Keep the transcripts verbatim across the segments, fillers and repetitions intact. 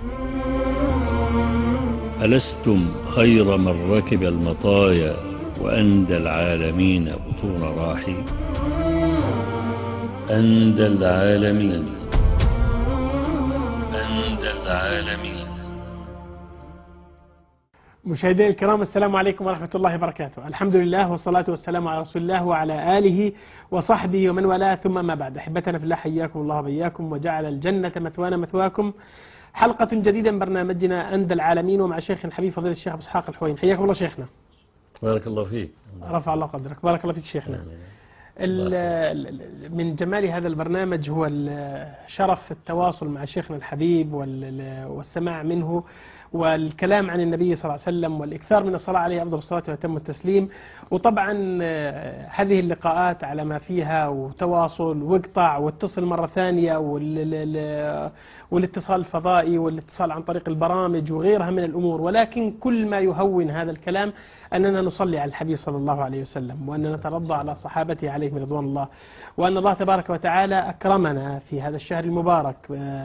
ألستم خير من ركب المطايا وأندى العالمين بطون راحي. أندى العالمين أندى العالمين. مشاهدينا الكرام، السلام عليكم ورحمة الله وبركاته. الحمد لله والصلاة والسلام على رسول الله وعلى آله وصحبه ومن والاه، ثم ما بعد. أحبتنا في الله، حياكم الله وبياكم وجعل الجنة مثوانا مثواكم. حلقة جديدة من برنامجنا أندى العالمين، ومع شيخنا الحبيب فضيلة الشيخ أبو إسحاق الحويني. حياكم الله شيخنا. بارك الله فيك. رفع الله قدرك. بارك الله فيك شيخنا. من جمال هذا البرنامج هو شرف التواصل مع شيخنا الحبيب والسماع منه والكلام عن النبي صلى الله عليه وسلم والإكثار من الصلاة عليه أفضل الصلاة وأتم التسليم. وطبعا هذه اللقاءات على ما فيها وتواصل واقطع واتصل مرة ثانية والاتصال الفضائي والاتصال عن طريق البرامج وغيرها من الأمور، ولكن كل ما يهون هذا الكلام أننا نصلي على الحبيب صلى الله عليه وسلم، وأننا نترضى على صحابته عليهم رضوان الله، وأن الله تبارك وتعالى أكرمنا في هذا الشهر المبارك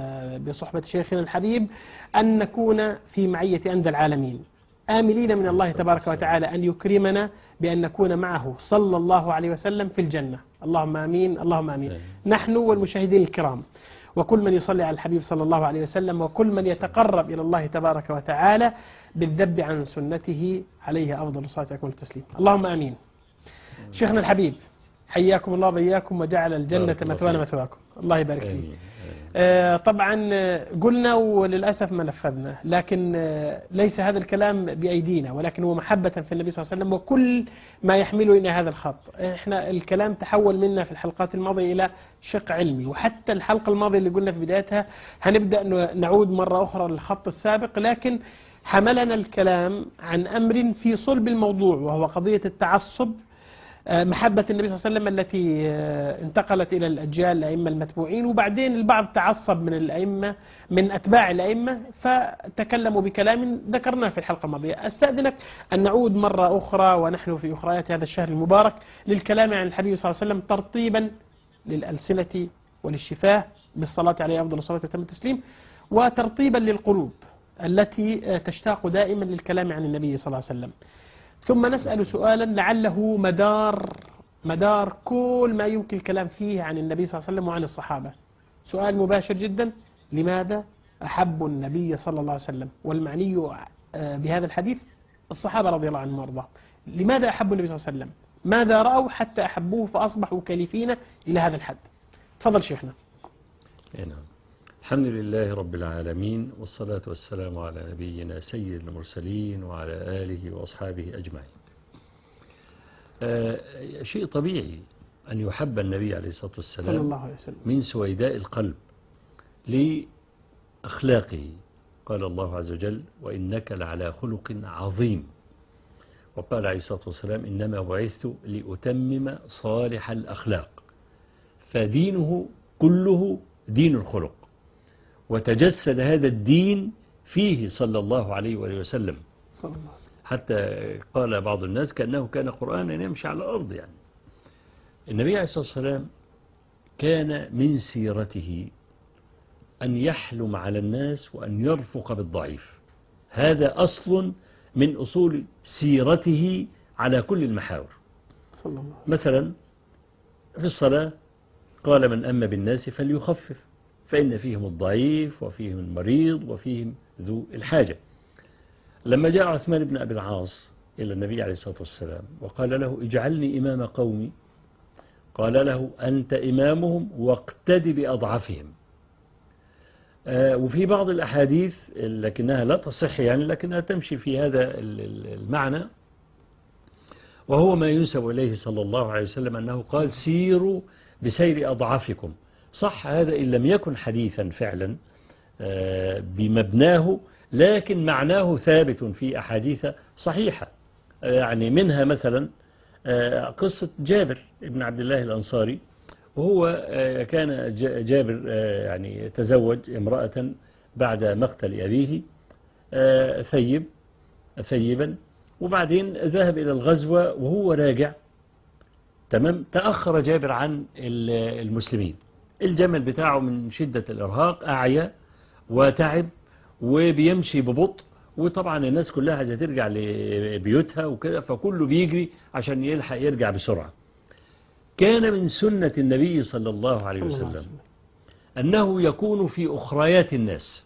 بصحبة شيخنا الحبيب أن نكون في معية أندى العالمين، آملين من الله تبارك وتعالى أن يكرمنا بأن نكون معه صلى الله عليه وسلم في الجنة. اللهم آمين اللهم آمين. نحن والمشاهدين الكرام وكل من يصلي على الحبيب صلى الله عليه وسلم وكل من يتقرب إلى الله تبارك وتعالى بالذب عن سنته عليه أفضل الصلاة والتسليم. اللهم آمين. شيخنا الحبيب، حياكم الله وبياكم وجعل الجنة مثوانا مثواكم. الله يبارك فيك. آه طبعا قلنا وللأسف ما نفذنا، لكن آه ليس هذا الكلام بأيدينا، ولكن هو محبة في النبي صلى الله عليه وسلم وكل ما يحمله إلى هذا الخط. إحنا الكلام تحول منا في الحلقات الماضية إلى شق علمي، وحتى الحلقة الماضية اللي قلنا في بدايتها هنبدأ نعود مرة أخرى للخط السابق، لكن حملنا الكلام عن أمر في صلب الموضوع، وهو قضية التعصب، محبة النبي صلى الله عليه وسلم التي انتقلت إلى الأجيال الأئمة المتبوعين، وبعدين البعض تعصب من الأئمة من أتباع الأئمة فتكلموا بكلام ذكرناه في الحلقة الماضية. أستأذنك أن نعود مرة أخرى ونحن في أخريات هذا الشهر المبارك للكلام عن الحبيب صلى الله عليه وسلم ترطيبا للألسنة وللشفاه بالصلاة عليه أفضل الصلاة وتم التسليم، وترطيبا للقلوب التي تشتاق دائما للكلام عن النبي صلى الله عليه وسلم. ثم نسأل سؤالا لعله مدار مدار كل ما يمكن الكلام فيه عن النبي صلى الله عليه وسلم وعن الصحابة. سؤال مباشر جدا: لماذا أحبوا النبي صلى الله عليه وسلم؟ والمعني بهذا الحديث الصحابة رضي الله عنهم وارضاهم. لماذا أحبوا النبي صلى الله عليه وسلم؟ ماذا رأوا حتى أحبوه فأصبحوا كالفين إلى هذا الحد؟ تفضل شيخنا. نعم. الحمد لله رب العالمين، والصلاة والسلام على نبينا سيد المرسلين وعلى آله وأصحابه أجمعين. آه شيء طبيعي أن يحب النبي عليه الصلاة والسلام صلى الله عليه وسلم من سويداء القلب لأخلاقه. قال الله عز وجل: وإنك لعلى خلق عظيم. وقال عليه الصلاة والسلام: إنما بعثت لأتمم صالح الأخلاق. فدينه كله دين الخلق، وتجسد هذا الدين فيه صلى الله عليه وآله وسلم، حتى قال بعض الناس كأنه كان قرآنا يمشي على الأرض. يعني النبي عليه الصلاة والسلام كان من سيرته أن يحلم على الناس وأن يرفق بالضعيف. هذا أصل من أصول سيرته على كل المحاور. مثلا في الصلاة قال: من أما بالناس فليخفف، فإن فيهم الضعيف وفيهم المريض وفيهم ذو الحاجة. لما جاء عثمان بن أبي العاص إلى النبي عليه الصلاة والسلام وقال له: اجعلني إمام قومي، قال له: أنت إمامهم واقتد بأضعفهم. آه وفي بعض الأحاديث لكنها لا تصح يعني، لكنها تمشي في هذا المعنى، وهو ما ينسب إليه صلى الله عليه وسلم أنه قال: سيروا بسير أضعافكم. صح هذا إن لم يكن حديثا فعلا بمبناه، لكن معناه ثابت في أحاديث صحيحة. يعني منها مثلا قصة جابر بن عبد الله الأنصاري، وهو كان جابر يعني تزوج امرأة بعد مقتل أبيه ثيب ثيبا، وبعدين ذهب إلى الغزوة وهو راجع تمام تأخر جابر عن المسلمين. الجمل بتاعه من شدة الإرهاق أعيا وتعب، وبيمشي ببطء، وطبعا الناس كلها عايزة ترجع لبيوتها وكده، فكله بيجري عشان يلحق يرجع بسرعة. كان من سنة النبي صلى الله عليه وسلم أنه يكون في أخريات الناس،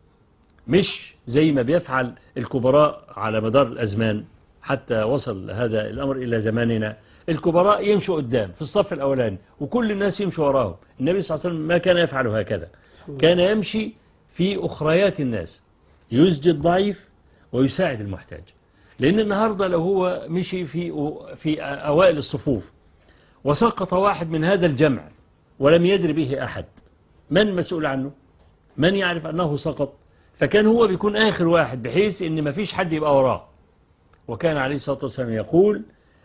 مش زي ما بيفعل الكبراء على مدار الأزمان حتى وصل هذا الأمر إلى زماننا. الكبراء يمشوا قدام في الصف الأولاني وكل الناس يمشوا وراهم. النبي صلى الله عليه وسلم ما كان يفعل هكذا، كان يمشي في أخريات الناس، يسجد الضعيف ويساعد المحتاج. لأن النهاردة لو هو مشي في في أوائل الصفوف وسقط واحد من هذا الجمع ولم يدري به أحد، من مسؤول عنه؟ من يعرف أنه سقط؟ فكان هو بيكون آخر واحد بحيث أن ما فيش حد يبقى وراه. وكان عليه الصلاة والسلام يقول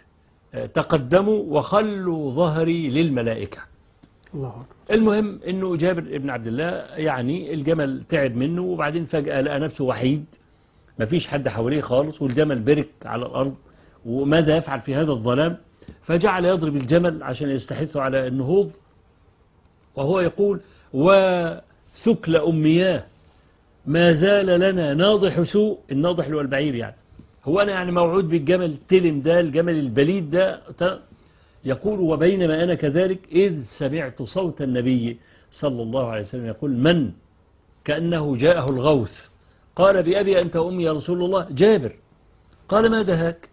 تقدموا وخلوا ظهري للملائكة. الله أكبر. المهم أنه جابر ابن عبد الله يعني الجمل تعب منه، وبعدين فجأة لقى نفسه وحيد، ما فيش حد حواليه خالص، والجمل برك على الأرض، وماذا يفعل في هذا الظلام؟ فجعل يضرب الجمل عشان يستحثه على النهوض، وهو يقول وثكل أمياه ما زال لنا ناضح سوء. الناضح اللي هو البعير يعني، هو أنا يعني موعود بالجمل التلم ده، الجمل البليد ده. يقول وبينما أنا كذلك إذ سمعت صوت النبي صلى الله عليه وسلم يقول من كأنه جاءه الغوث، قال بأبي أنت وأمي يا رسول الله. جابر قال ما دهاك؟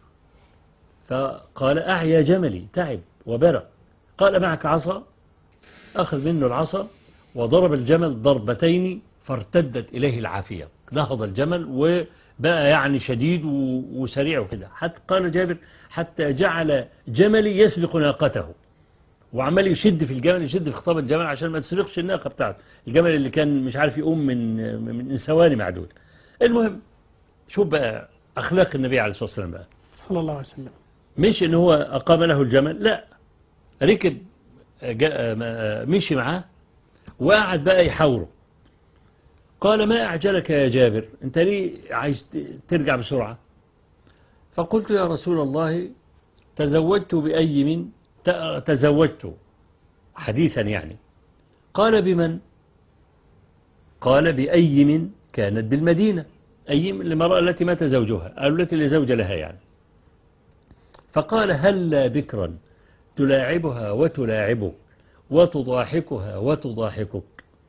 فقال أعيا جملي، تعب وبرى. قال معك عصا؟ أخذ منه العصا وضرب الجمل ضربتين فارتدت إليه العافية، نهض الجمل وبقى يعني شديد وسريع وكده. حتى قال جابر حتى جعل جملي يسبق ناقته، وعمال يشد في الجمل، يشد في خطاب الجمل عشان ما تسبقش الناقة بتاعته، الجمل اللي كان مش عارف يقوم من من ثواني معدود. المهم شوف بقى أخلاق النبي عليه الصلاة والسلام بقى صلى الله عليه وسلم، مش إن هو أقام له الجمل، لا، ركب مشي معاه وقعد بقى يحاوره. قال ما أعجلك يا جابر، أنت ليه عايز ترجع بسرعة؟ فقلت يا رسول الله تزوجت بأي من تزوجت حديثا يعني. قال بمن؟ قال بأي من كانت بالمدينة، أي من المرأة التي مات زوجها أو التي لا زوج لها يعني. فقال هل بكرا تلاعبها وتلاعبك وتضاحكها وتضاحكك؟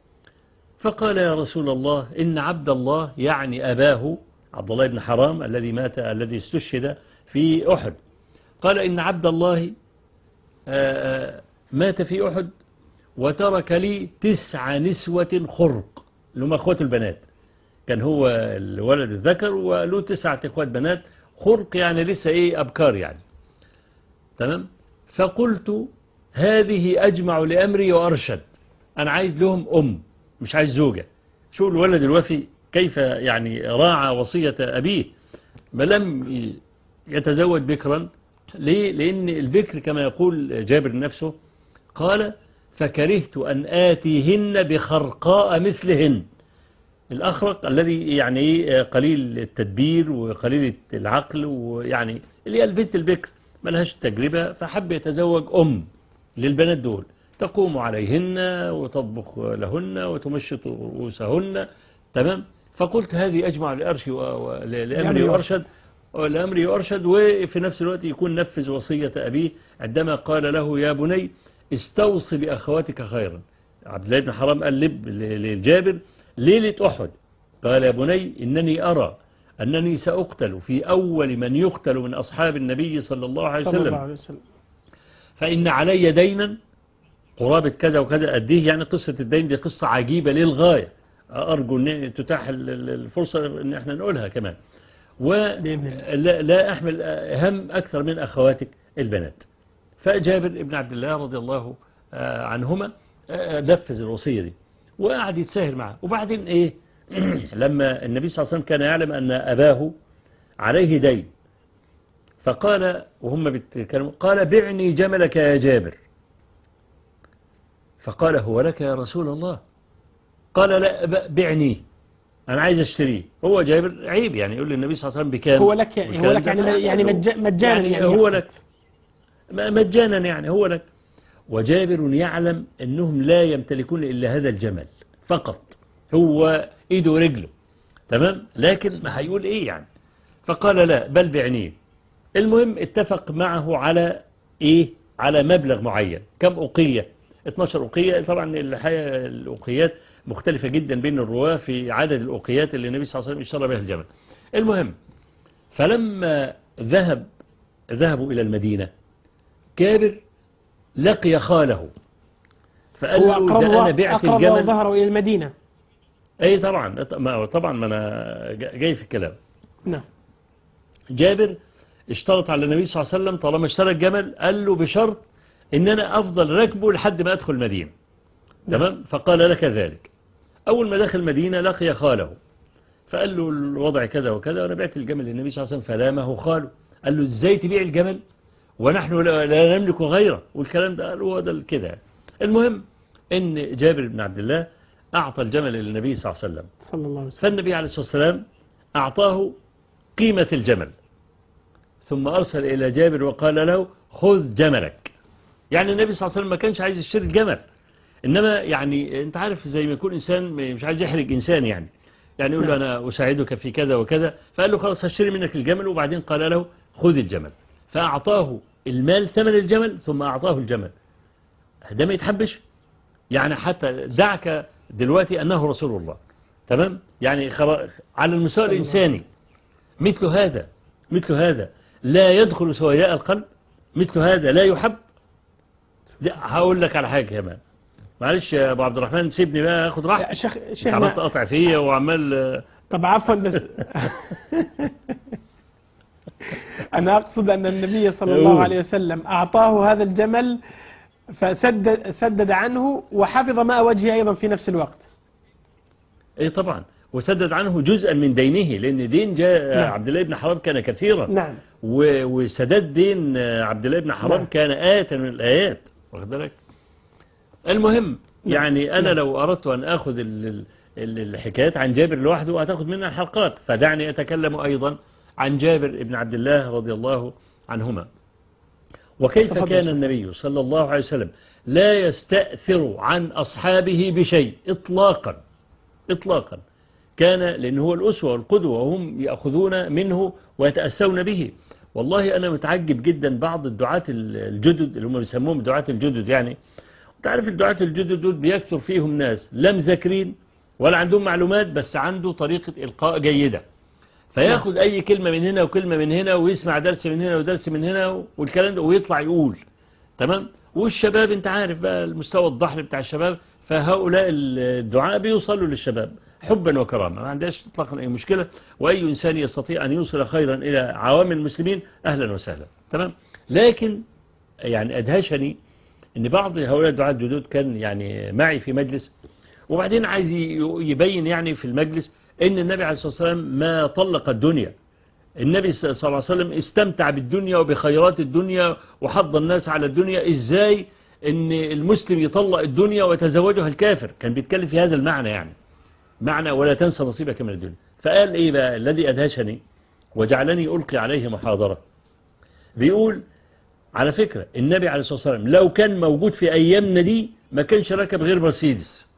فقال يا رسول الله إن عبد الله يعني أباه عبد الله بن حرام الذي مات الذي استشهد في أحد، قال إن عبد الله مات في أحد وترك لي تسع نسوة خرق، اللي هم أخوات البنات، كان هو الولد الذكر وله تسعة أخوات بنات خرق، يعني لسه إيه أبكار يعني. تمام. فقلت هذه أجمع لأمري وأرشد، أنا عايز لهم أم مش عايز زوجة. شو الولد الوفي كيف يعني راعى وصية أبيه ما لم يتزوج بكرا. ليه؟ لأن البكر كما يقول جابر نفسه قال فكرهت أن آتيهن بخرقاء مثلهن. الأخرق الذي يعني قليل التدبير وقليل العقل، ويعني اللي هي البنت البكر ما لهاش تجربة، فحب يتزوج أم للبنات دول تقوم عليهن وتطبخ لهن وتمشط رؤوسهن. تمام. فقلت هذه أجمع لأرشي لأمري وأرشد لأمري وأرشد، وفي نفس الوقت يكون نفذ وصية أبيه عندما قال له يا بني استوصي بأخواتك خيرا. عبد الله بن حرام قال للجابر ليلة أحد قال يا بني إنني أرى أنني سأقتل في أول من يقتل من أصحاب النبي صلى الله عليه وسلم، فإن علي دينا قرابة كذا وكذا أديه. يعني قصة الدين دي قصة عجيبة للغاية، أرجو أن تتاح الفرصة أن احنا نقولها كمان. ولا لا أحمل هم أكثر من أخواتك البنات. فجابر ابن عبد الله رضي الله عنهما نفذ الوصية دي وقعد يتساهر معه. وبعدين إيه لما النبي صلى الله عليه وسلم كان يعلم أن أباه عليه دين، فقال وهم بيتكلموا قال بعني جملك يا جابر. فقال هو لك يا رسول الله؟ قال لا بعني، أنا عايز أشتريه. هو جابر عيب يعني يقول للنبي صلى الله عليه وسلم بكام؟ هو لك هو لك يعني يعني مجانا يعني, يعني هو لك مجانا يعني هو لك. وجابر يعلم أنهم لا يمتلكون إلا هذا الجمل فقط، هو إيده ورجله، تمام، لكن ما هيقول إيه يعني؟ فقال لا بل بعينيه. المهم اتفق معه على إيه؟ على مبلغ معين. كم أوقية؟ اثناشر أوقية. طبعا الحقيقة الأوقيات مختلفة جدا بين الرواة في عدد الأوقيات اللي النبي صلى الله عليه وسلم اشترى بها الجمل. المهم فلما ذهب ذهبوا إلى المدينة، جابر لقي خاله فقال هو له أقرب ده أنا بعت أقرب الجمل. وظهروا إلى المدينة. أي طبعا طبعا ما أنا جاي في الكلام. نعم. جابر اشترط على النبي صلى الله عليه وسلم طالما اشترى الجمل قال له بشرط إن أنا أفضل راكبه لحد ما أدخل المدينة. تمام. فقال لك ذلك. أول ما دخل المدينة لقي خاله فقال له الوضع كذا وكذا وأنا بعت الجمل للنبي صلى الله عليه وسلم. فلامه خاله قال له إزاي تبيع الجمل ونحن لا نملك غيره والكلام ده. قال هو ده كده. المهم إن جابر بن عبد الله أعطى الجمل للنبي صلى الله عليه وسلم. صلى الله عليه وسلم. فالنبي عليه الصلاة والسلام أعطاه قيمة الجمل ثم أرسل إلى جابر وقال له خذ جملك. يعني النبي صلى الله عليه وسلم ما كانش عايز يشتري الجمل، إنما يعني أنت عارف زي ما يكون إنسان مش عايز يحرج إنسان يعني يعني يقول له أنا أساعدك في كذا وكذا. فقال له خلاص هشتري منك الجمل. وبعدين قال له خذ الجمل. فأعطاه المال ثمن الجمل ثم أعطاه الجمل. ده ما يتحبش يعني. حتى دعك دلوقتي أنه رسول الله. تمام. يعني على المستوى الإنساني مثل هذا مثل هذا لا يدخل سوياء القلب. مثل هذا لا يحب. هقول لك على حاجة كمان معلش يا أبو عبد الرحمن سيبني بقى أخذ راحتي. شيخ شيخ عملت قطع فيا وعمال. طب عفوا بس أنا أقصد أن النبي صلى الله عليه وسلم أعطاه هذا الجمل فسدد سدد عنه وحفظ ماء وجهه أيضا في نفس الوقت. اي طبعا وسدد عنه جزءا من دينه لأن دين جاء نعم. عبد الله بن حرام كان كثيرا. نعم. وسدد دين عبد الله بن حرام نعم. كان آية من الآيات. واخد بالك. المهم يعني أنا نعم. لو أردت أن أخذ الحكايات عن جابر لوحده هتاخذ منها الحلقات. فدعني أتكلم أيضا عن جابر بن عبد الله رضي الله عنهما. وكيف تفضل كان شكرا. النبي صلى الله عليه وسلم لا يستأثر عن أصحابه بشيء إطلاقا إطلاقا. كان لأنه هو الأسوة والقدوة وهم يأخذون منه ويتأسون به. والله أنا متعجب جدا بعض الدعاة الجدد اللي هم بيسموهم الدعاة الجدد. يعني تعرف الدعاة الجدد دول بيكثر فيهم ناس لا مذاكرين ولا عندهم معلومات بس عنده طريقة إلقاء جيدة. فياخد أي كلمة من هنا وكلمة من هنا ويسمع درس من هنا ودرس من هنا والكلام ده ويطلع يقول. تمام. والشباب انت عارف بقى المستوى الضحل بتاع الشباب. فهؤلاء الدعاء بيوصلوا للشباب حبا وكرامة ما عندهاش اطلاقا أي مشكلة. وأي إنسان يستطيع أن يوصل خيرا إلى عوام المسلمين أهلا وسهلا. تمام. لكن يعني أدهشني أن بعض هؤلاء الدعاء الجدد كان يعني معي في مجلس وبعدين عايز يبين يعني في المجلس أن النبي عليه الصلاة والسلام ما طلق الدنيا. النبي صلى الله عليه وسلم استمتع بالدنيا وبخيرات الدنيا وحض الناس على الدنيا. إزاي أن المسلم يطلق الدنيا ويتزوجها الكافر؟ كان بيتكلم في هذا المعنى يعني معنى ولا تنسى نصيبك من الدنيا. فقال إيه بقى الذي أدهشني وجعلني ألقي عليه محاضرة. بيقول على فكرة النبي عليه الصلاة والسلام لو كان موجود في أيامنا دي ما كانش ركب غير مرسيدس.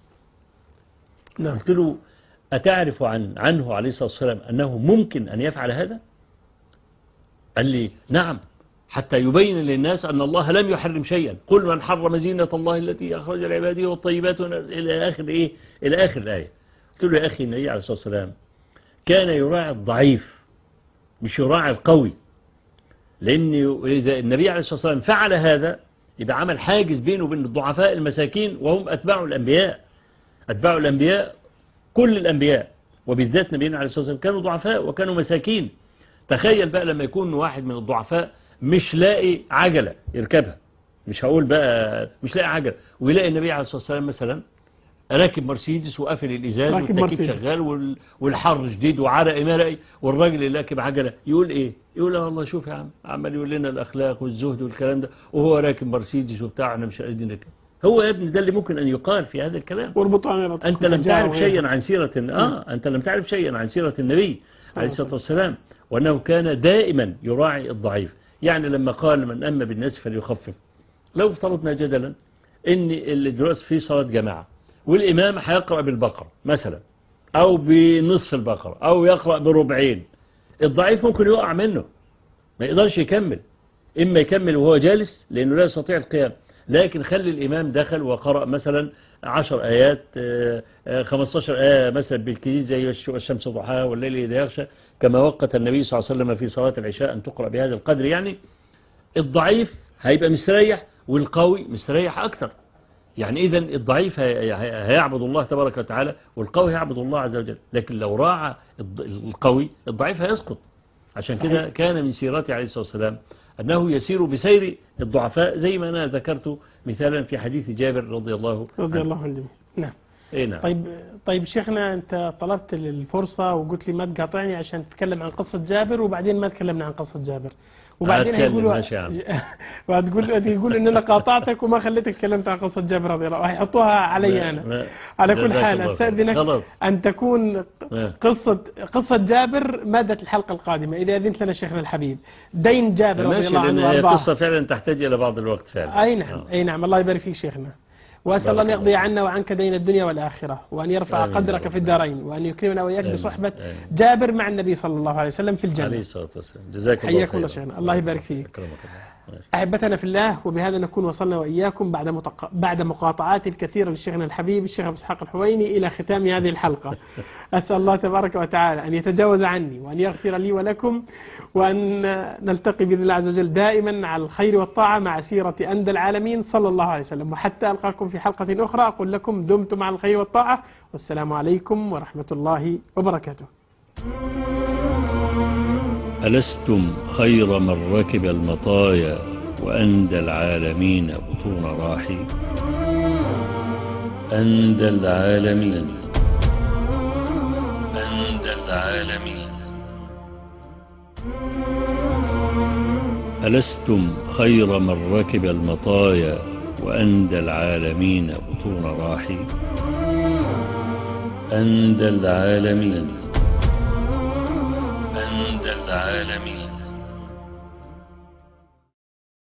قلت له أتعرف عن عنه عليه الصلاة والسلام أنه ممكن أن يفعل هذا؟ قال لي نعم حتى يبين للناس أن الله لم يحرم شيئا. قل من حرم زينة الله التي أخرج لعباده والطيبات إلى آخر إيه إلى آخر الآية. قلت له يا أخي النبي عليه الصلاة والسلام كان يراعي الضعيف مش يراعي القوي. لأن إذا النبي عليه الصلاة والسلام فعل هذا يبقى عمل حاجز بينه وبين الضعفاء المساكين وهم أتباع الأنبياء. أتباع الأنبياء كل الأنبياء وبالذات نبينا عليه الصلاة والسلام كانوا ضعفاء وكانوا مساكين. تخيل بقى لما يكون واحد من الضعفاء مش لاقي عجلة يركبها مش هقول بقى مش لاقي عجلة ويلاقي النبي عليه الصلاة والسلام مثلا راكب مرسيدس وقافل الإزاز والتكييف شغال والحر شديد وعرق مرقي والراجل اللي راكب عجلة يقول إيه؟ يقول له والله شوف يا عم عمال يقول لنا الأخلاق والزهد والكلام ده وهو راكب مرسيدس وبتاع احنا مش قادرين نركب. هو يا ابني ده اللي ممكن أن يقال في هذا الكلام. أنت لم تعرف شيئا عن سيرة آه أنت لم تعرف شيئا عن سيرة النبي عليه الصلاة والسلام وأنه كان دائما يراعي الضعيف. يعني لما قال من أما بالناس فليخفف. لو افترضنا جدلا ان اللي دلوقتي في صلاة جماعة والإمام هيقرأ بالبقرة مثلا أو بنصف البقرة أو يقرأ بربعين، الضعيف ممكن يقع منه ما يقدرش يكمل، إما يكمل وهو جالس لأنه لا يستطيع القيام، لكن خلي الإمام دخل وقرأ مثلا عشر آيات خمستاشر آية مثلا بالكثير زي والشمس ضحاها والليل إذا يغشى، كما وقت النبي صلى الله عليه وسلم في صلاة العشاء أن تقرأ بهذا القدر. يعني الضعيف هيبقى مستريح والقوي مستريح أكتر. يعني إذن الضعيف هيعبد الله تبارك وتعالى والقوي هيعبد الله عز وجل، لكن لو راعى القوي الضعيف هيسقط. عشان كده كان من سيرته عليه الصلاة والسلام أنه يسير بسير الضعفاء، زي ما أنا ذكرت مثالا في حديث جابر رضي الله رضي الله عنه. نعم. إيه نعم. طيب طيب شيخنا، أنت طلبت الفرصة وقلت لي ما تقاطعني عشان تتكلم عن قصة جابر، وبعدين ما تكلمنا عن قصة جابر، وبعدين هيقولوا وهتقول يقول ان انا قاطعتك وما خليتك تكلمت عن قصة جابر رضي الله، وهيحطوها علي انا. على كل حال استاذنك ان تكون قصة قصة جابر مادة الحلقة القادمة اذا اذنت لنا شيخنا الحبيب. دين جابر رضي الله عنه وارضاه قصة فعلا تحتاج الى بعض الوقت فعلا. اي نعم اي نعم. الله يبارك فيك شيخنا، وأسأل الله أن يقضي عنا وعنك دين الدنيا والآخرة، وأن يرفع قدرك في الدارين، وأن يكرمنا وإياك بصحبة جابر مع النبي صلى الله عليه وسلم في الجنة عليه الصلاة والسلام. جزاك الله خير. حياكم الله شيخنا، الله يبارك فيك. أحبتنا في الله، وبهذا نكون وصلنا وإياكم بعد متق... بعد مقاطعات الكثيرة لشيخنا الحبيب الشيخ أبو إسحاق الحويني إلى ختام هذه الحلقة. أسأل الله تبارك وتعالى أن يتجاوز عني وأن يغفر لي ولكم، وأن نلتقي بإذن الله عز وجل دائما على الخير والطاعة مع سيرة أندى العالمين صلى الله عليه وسلم. وحتى ألقاكم في حلقة أخرى أقول لكم دمتم على الخير والطاعة، والسلام عليكم ورحمة الله وبركاته. ألستم خير من ركب المطايا وأندى العالمين بطون راحي؟ أندى العالمين أندى العالمين. ألستم خير من ركب المطايا وأندى العالمين بطون راحي؟ أندى العالمين أندى العالمين.